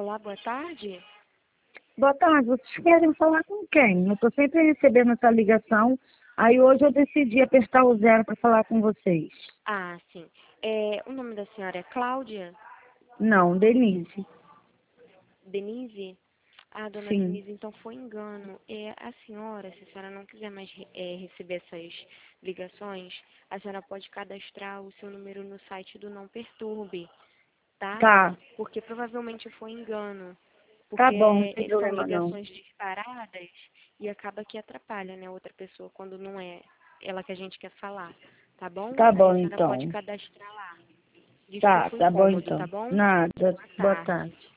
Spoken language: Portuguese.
Olá, boa tarde. Boa tarde, vocês querem falar com quem? Eu estou sempre recebendo essa ligação, aí hoje eu decidi apertar o 0 para falar com vocês. Ah, sim. O nome da senhora é Cláudia? Não, Denise. Denise? Ah, dona Sim. Denise, então foi engano. A senhora, se a senhora não quiser mais receber essas ligações, a senhora pode cadastrar o seu número no site do Não Perturbe, tá? Tá, Porque provavelmente foi engano. tá Porque bom, não tem são problema não. ligações disparadas e acaba que atrapalha, né, outra pessoa quando não é ela que a gente quer falar, tá bom? Tá Aí bom a senhora pode então. cadastrar lá. Tá, Desculpa o tá bom incômodo, tá então. bom? Nada, Boa boa tarde. tarde.